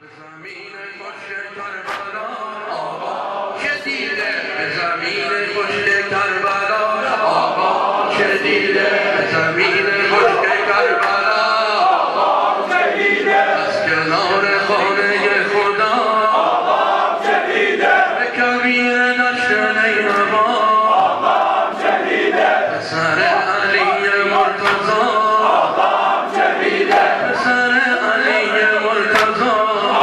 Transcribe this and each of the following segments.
زمین خشک کربلا آقا که دیده، به زمین خشک کربلا آقا که دیده، به زمین خشک کربلا آقا که دیده، از کنار خانه خدا آقا که دیده، به کبیر دشت نیربا آقا که دیده، پسر علی مرتضی آقا که دیده، پسر علی مرتضی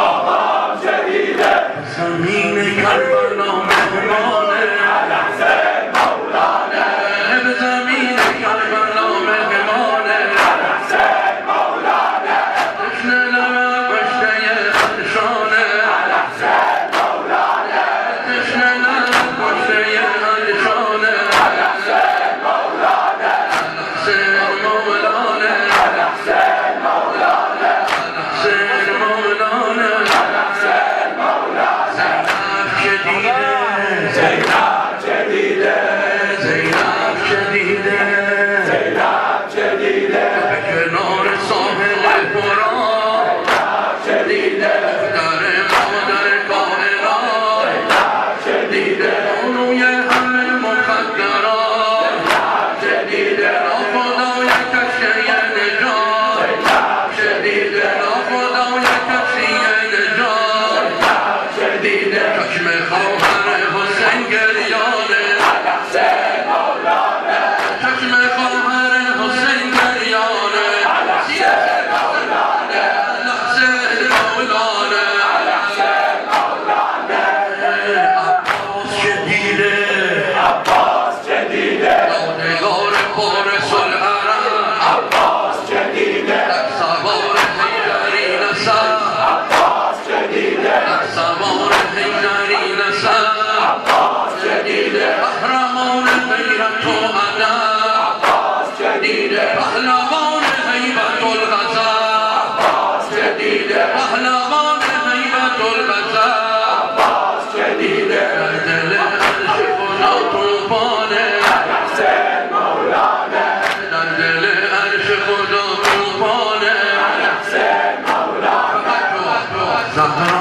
زمین کربلا مهمانه الحسین مولانه، به زمین کربلا مهمانه الحسین مولانه، تشنه لب کشته الشانه الحسین مولانه، تشنه لب کشته الشانه الحسین مولانه، الحسین مولانه، الحسین مولانه، الحسین مولانه، الحسین مولانه. زینب جدیده، زینب جدیده، زینب جدیده، به کنار ساحل فرات زینب جدیده، در مادر کائنات زینب جدیده، بانوی همه مخدرات زینب جدیده، ناخدای کشتی نجات زینب جدیده، ناخدای کشتی نجات زینب جدیده، چشم خواهر حسین گریانه الحسین مولانه، چشم خواهر حسین گریانه الحسین مولانه، الحسین مولانه، الحسین مولانه. عباس جدیده، عباس جدیده، یادگار فارس العرب عباس جدیده، در سوار حیدری نسب عباس جدیده، در سوار حیدری نسب عباس جدیده، قهرمان غیرت و ادب عباس جدیده، پهلوان هیبت الغضب عباس جدیده، پهلوان هیبت الغضب عباس جدیده، در دل عرش خدا طوفانه الحسین مولانه، در دل عرش خدا طوفانه الحسین مولانه. زهرا